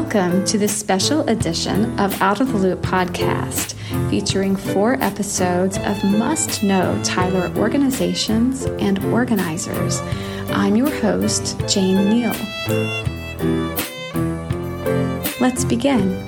Welcome to this special edition of Out of the Loop podcast, featuring 4 episodes of must-know Tyler organizations and organizers. I'm your host, Jane Neal. Let's begin.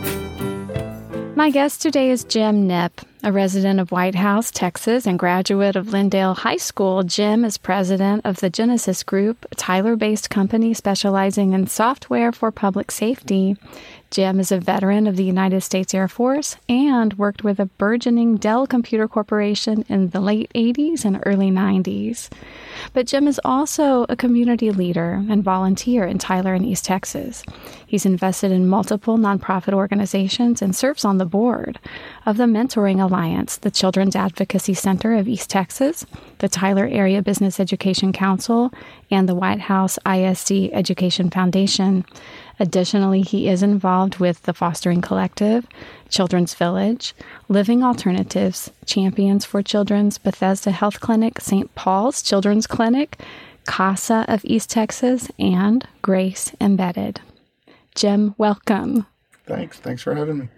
My guest today is Jim Knipp, a resident of White House, Texas, and graduate of Lindale High School. Jim is president of the Genesis Group, a Tyler-based company specializing in software for public safety. Jim is a veteran of the United States Air Force and worked with a burgeoning Dell Computer Corporation in the late 80s and early 90s. But Jim is also a community leader and volunteer in Tyler and East Texas. He's invested in multiple nonprofit organizations and serves on the board of the Mentoring Alliance, the Children's Advocacy Center of East Texas, the Tyler Area Business Education Council, and the White House ISD Education Foundation. Additionally, he is involved with the Fostering Collective, Children's Village, Living Alternatives, Champions for Children's, Bethesda Health Clinic, St. Paul's Children's Clinic, CASA of East Texas, and Grace Embedded. Jim, welcome. Thanks for having me.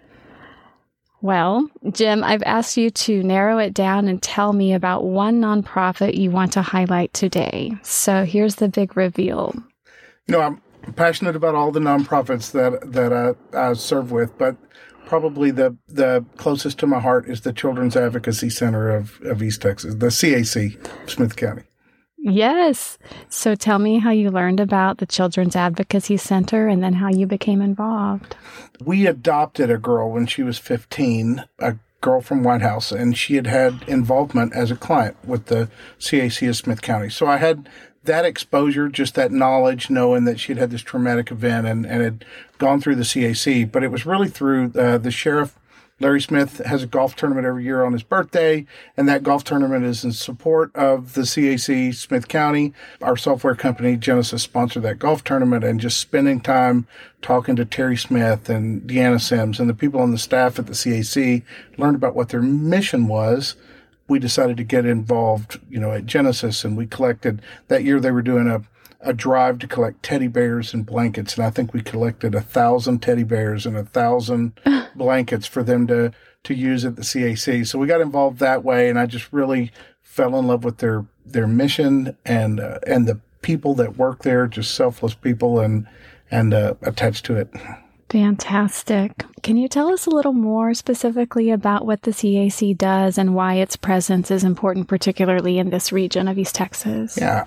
Well, Jim, I've asked you to narrow it down and tell me about one nonprofit you want to highlight today. So here's the big reveal. I'm passionate about all the nonprofits that I serve with, but probably the closest to my heart is the Children's Advocacy Center of East Texas, the CAC, Smith County. Yes. So tell me how you learned about the Children's Advocacy Center and then how you became involved. We adopted a girl when she was 15, a girl from White House, and she had involvement as a client with the CAC of Smith County. So I had that exposure, just that knowledge, knowing that she'd had this traumatic event and had gone through the CAC. But it was really through the sheriff. Larry Smith has a golf tournament every year on his birthday, and that golf tournament is in support of the CAC Smith County. Our software company, Genesis, sponsored that golf tournament, and just spending time talking to Terry Smith and Deanna Sims and the people on the staff at the CAC, learned about what their mission was. We decided to get involved, at Genesis, and we collected that year. They were doing a drive to collect teddy bears and blankets, and I think we collected 1,000 teddy bears and 1,000 blankets for them to use at the CAC. So we got involved that way, and I just really fell in love with their mission and the people that work there, just selfless people and attached to it. Fantastic. Can you tell us a little more specifically about what the CAC does and why its presence is important, particularly in this region of East Texas? Yeah,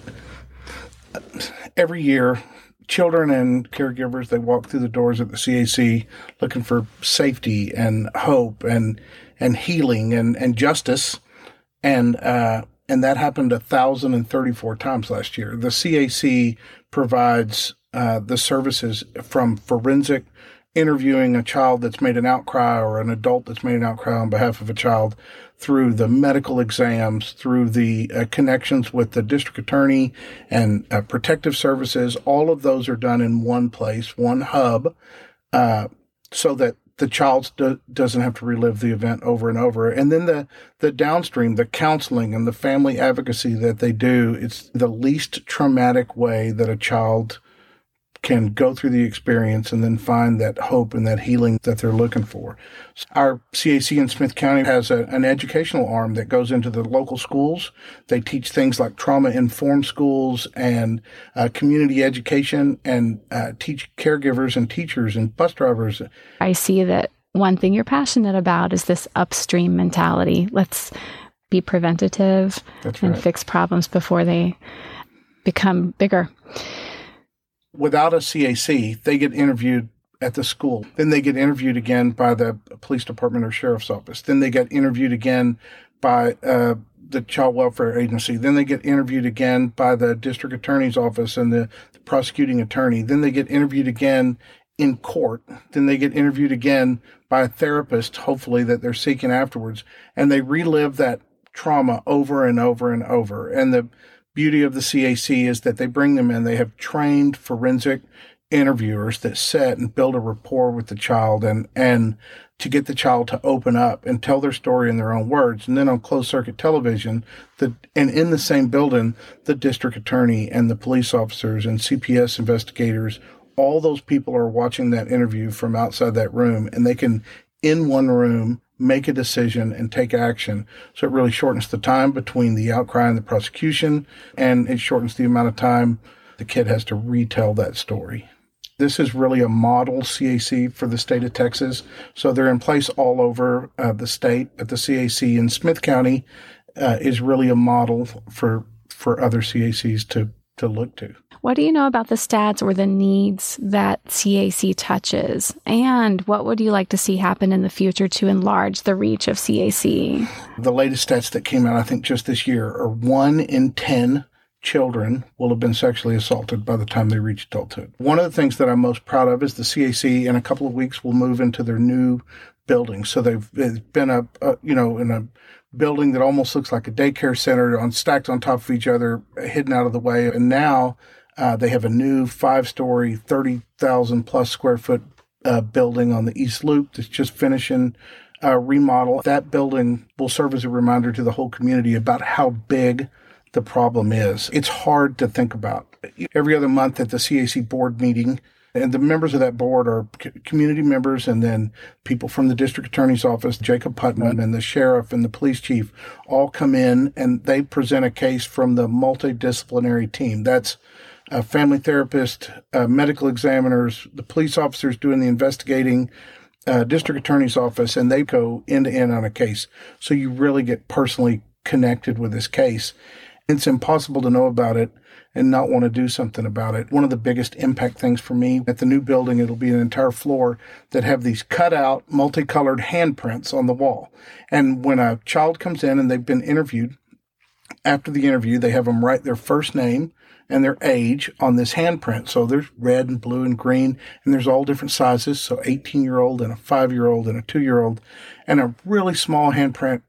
every year, children and caregivers, they walk through the doors at the CAC looking for safety and hope and healing and justice. And that happened 1,034 times last year. The CAC provides the services from forensic interviewing a child that's made an outcry or an adult that's made an outcry on behalf of a child, through the medical exams, through the connections with the district attorney and protective services. All of those are done in one place, one hub, so that the child doesn't have to relive the event over and over. And then the downstream, the counseling and the family advocacy that they do, it's the least traumatic way that a child can go through the experience and then find that hope and that healing that they're looking for. Our CAC in Smith County has an educational arm that goes into the local schools. They teach things like trauma-informed schools and community education, and teach caregivers and teachers and bus drivers. I see that one thing you're passionate about is this upstream mentality. Let's be preventative and fix problems before they become bigger. Without a CAC, they get interviewed at the school. Then they get interviewed again by the police department or sheriff's office. Then they get interviewed again by the child welfare agency. Then they get interviewed again by the district attorney's office and the prosecuting attorney. Then they get interviewed again in court. Then they get interviewed again by a therapist, hopefully, that they're seeking afterwards. And they relive that trauma over and over and over. And the beauty of the CAC is that they bring them in. They have trained forensic interviewers that sit and build a rapport with the child and to get the child to open up and tell their story in their own words. And then on closed circuit television, and in the same building, the district attorney and the police officers and CPS investigators all those people are watching that interview from outside that room, and they can, in one room, make a decision and take action. So it really shortens the time between the outcry and the prosecution, and it shortens the amount of time the kid has to retell that story. This is really a model CAC for the state of Texas. So they're in place all over the state, but the CAC in Smith County is really a model for other CACs to look to. What do you know about the stats or the needs that CAC touches? And what would you like to see happen in the future to enlarge the reach of CAC? The latest stats that came out, I think just this year, are 1 in 10 children will have been sexually assaulted by the time they reach adulthood. One of the things that I'm most proud of is the CAC in a couple of weeks will move into their new building. So they've been in a building that almost looks like a daycare center, stacked on top of each other, hidden out of the way. And now they have a new 5-story, 30,000 plus square foot building on the East Loop that's just finishing remodel. That building will serve as a reminder to the whole community about how big the problem is. It's hard to think about. Every other month at the CAC board meeting, and the members of that board are community members and then people from the district attorney's office, Jacob Putman, and the sheriff and the police chief all come in and they present a case from the multidisciplinary team. That's a family therapist, medical examiners, the police officers doing the investigating, district attorney's office, and they go end to end on a case. So you really get personally connected with this case. It's impossible to know about it and not want to do something about it. One of the biggest impact things for me at the new building, it'll be an entire floor that have these cut out, multicolored handprints on the wall. And when a child comes in and they've been interviewed, after the interview, they have them write their first name and their age on this handprint. So there's red and blue and green, and there's all different sizes. So 18-year-old and a 5-year-old and a 2-year-old, and a really small handprint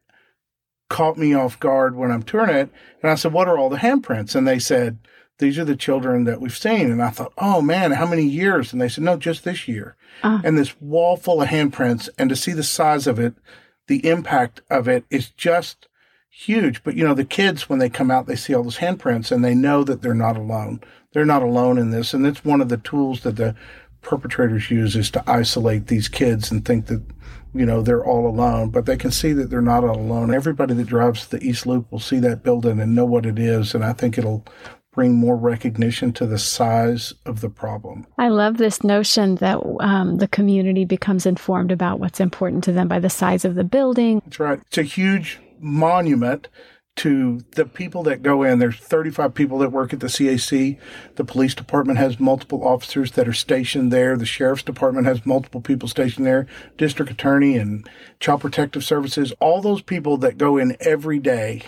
caught me off guard when I'm touring it. And I said, what are all the handprints? And they said, these are the children that we've seen. And I thought, oh man, how many years? And they said, no, just this year. And this wall full of handprints, and to see the size of it, the impact of it is just huge. But the kids, when they come out, they see all those handprints and they know that they're not alone. They're not alone in this. And it's one of the tools that the perpetrators use, is to isolate these kids and think that they're all alone, but they can see that they're not all alone. Everybody that drives the East Loop will see that building and know what it is, and I think it'll bring more recognition to the size of the problem. I love this notion that the community becomes informed about what's important to them by the size of the building. That's right. It's a huge monument to the people that go in. There's 35 people that work at the CAC. The police department has multiple officers that are stationed there. The sheriff's department has multiple people stationed there. District attorney and child protective services, all those people that go in every day.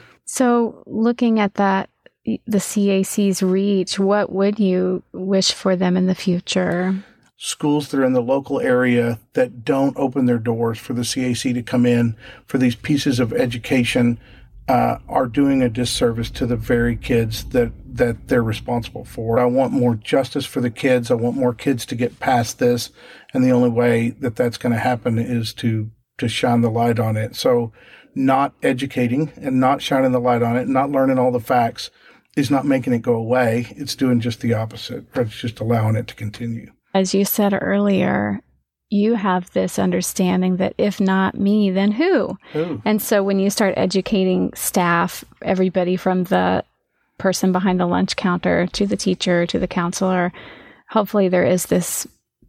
So looking at that, the CAC's reach, what would you wish for them in the future? Schools that are in the local area that don't open their doors for the CAC to come in for these pieces of education are doing a disservice to the very kids that they're responsible for. I want more justice for the kids. I want more kids to get past this. And the only way that that's going to happen is to shine the light on it. So not educating and not shining the light on it, not learning all the facts is not making it go away. It's doing just the opposite. It's just allowing it to continue. As you said earlier, you have this understanding that if not me, then who? And so when you start educating staff, everybody from the person behind the lunch counter to the teacher to the counselor, hopefully there is this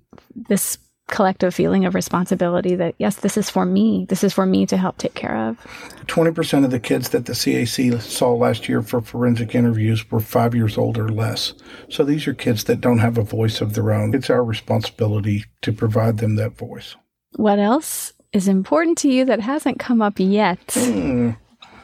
collective feeling of responsibility that, yes, this is for me. This is for me to help take care of. 20% of the kids that the CAC saw last year for forensic interviews were 5 years old or less. So these are kids that don't have a voice of their own. It's our responsibility to provide them that voice. What else is important to you that hasn't come up yet? The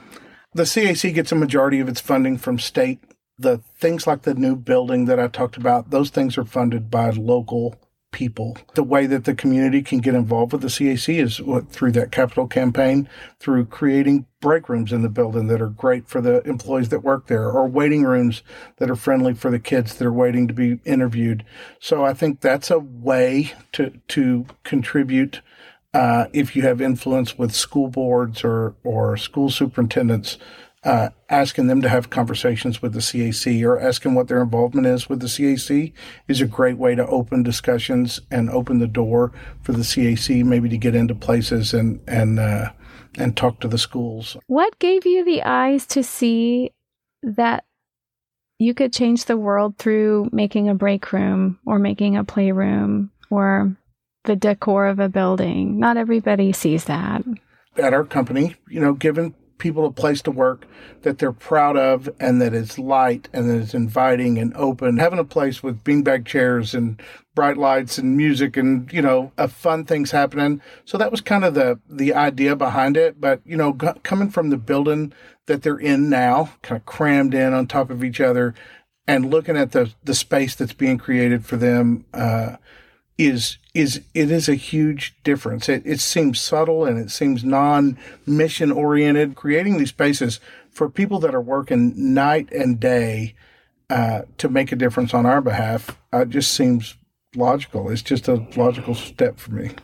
CAC gets a majority of its funding from state. The things like the new building that I talked about, those things are funded by local people. The way that the community can get involved with the CAC is through that capital campaign, through creating break rooms in the building that are great for the employees that work there, or waiting rooms that are friendly for the kids that are waiting to be interviewed. So I think that's a way to contribute. If you have influence with school boards or school superintendents, asking them to have conversations with the CAC or asking what their involvement is with the CAC is a great way to open discussions and open the door for the CAC maybe to get into places and talk to the schools. What gave you the eyes to see that you could change the world through making a break room or making a playroom or the decor of a building? Not everybody sees that. At our company, giving people a place to work that they're proud of and that it's light and that it's inviting and open, having a place with beanbag chairs and bright lights and music and, fun things happening. So that was kind of the idea behind it. But, coming from the building that they're in now, kind of crammed in on top of each other and looking at the space that's being created for them, it is a huge difference. It seems subtle and it seems non-mission oriented. Creating these spaces for people that are working night and day to make a difference on our behalf just seems logical. It's just a logical step for me.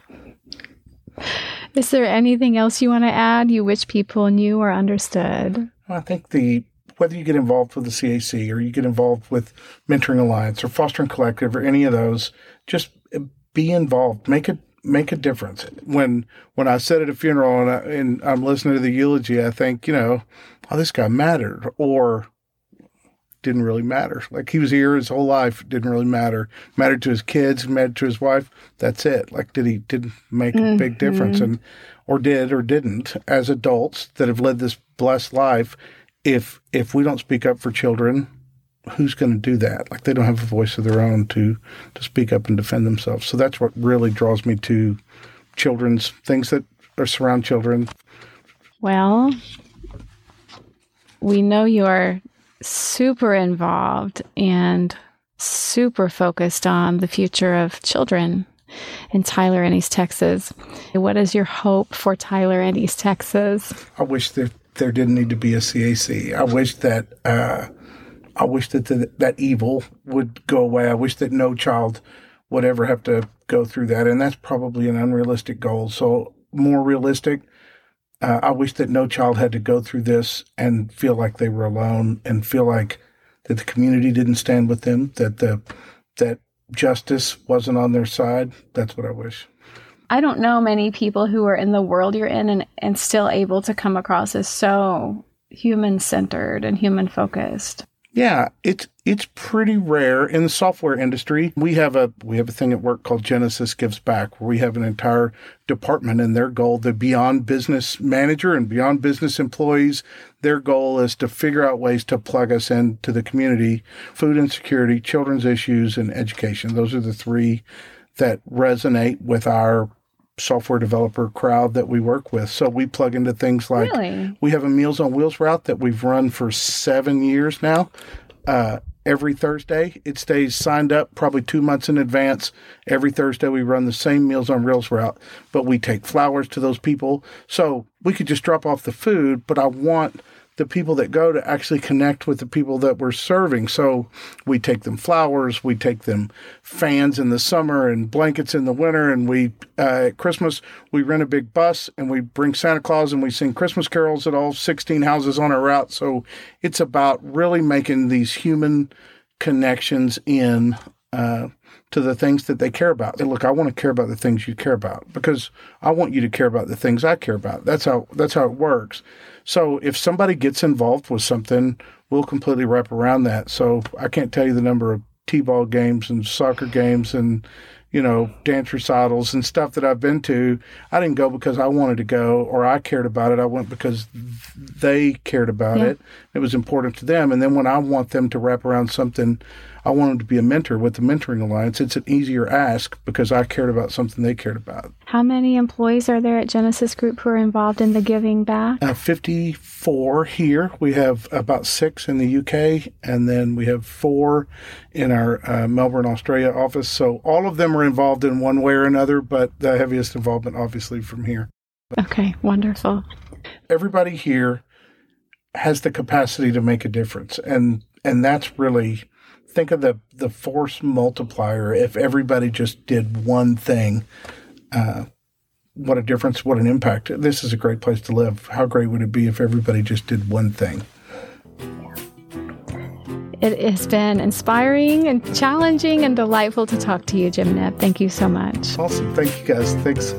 Is there anything else you want to add you wish people knew or understood? I think whether you get involved with the CAC or you get involved with Mentoring Alliance or Fostering Collective or any of those, just be involved. Make a difference. When I sit at a funeral and I'm listening to the eulogy, I think, this guy mattered or didn't really matter. Like he was here his whole life, didn't really matter. Mattered to his kids, mattered to his wife. That's it. Like didn't make a big difference or did or didn't as adults that have led this blessed life. If we don't speak up for children, who's going to do that? Like they don't have a voice of their own to speak up and defend themselves. So that's what really draws me to children's things that surround children. Well, we know you are super involved and super focused on the future of children in Tyler and East Texas. What is your hope for Tyler and East Texas? I wish that there didn't need to be a CAC. I wish that that evil would go away. I wish that no child would ever have to go through that. And that's probably an unrealistic goal. So more realistic, I wish that no child had to go through this and feel like they were alone and feel like that the community didn't stand with them, that justice wasn't on their side. That's what I wish. I don't know many people who are in the world you're in and still able to come across as so human-centered and human-focused. Yeah, it's pretty rare in the software industry. We have a thing at work called Genesis Gives Back, where we have an entire department, and their goal, the Beyond Business manager and Beyond Business employees, their goal is to figure out ways to plug us into the community: food insecurity, children's issues, and education. Those are the three that resonate with our software developer crowd that we work with. So we plug into things like, we have a Meals on Wheels route that we've run for 7 years now. Every Thursday, it stays signed up probably 2 months in advance. Every Thursday, we run the same Meals on Wheels route, but we take flowers to those people. So we could just drop off the food, but I want the people that go to actually connect with the people that we're serving. So we take them flowers, we take them fans in the summer and blankets in the winter. And at Christmas, we rent a big bus and we bring Santa Claus and we sing Christmas carols at all 16 houses on our route. So it's about really making these human connections to the things that they care about. And look, I want to care about the things you care about because I want you to care about the things I care about. That's how it works. So if somebody gets involved with something, we'll completely wrap around that. So I can't tell you the number of t-ball games and soccer games and, dance recitals and stuff that I've been to. I didn't go because I wanted to go or I cared about it. I went because they cared about it. It was important to them. And then when I want them to wrap around something, I want them to be a mentor with the Mentoring Alliance. It's an easier ask because I cared about something they cared about. How many employees are there at Genesis Group who are involved in the giving back? 54 here. We have about 6 in the UK, and then we have 4 in our Melbourne, Australia office. So all of them are involved in one way or another, but the heaviest involvement obviously from here. Okay, wonderful. Everybody here has the capacity to make a difference, and that's really... Think of the force multiplier if everybody just did one thing. what a difference, what an impact. This is a great place to live. How great would it be if everybody just did one thing? It has been inspiring and challenging and delightful to talk to you, Jim Knipp. Thank you so much. Awesome. Thank you, guys. Thanks.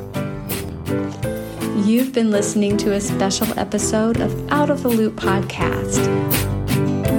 You've been listening to a special episode of Out of the Loop podcast.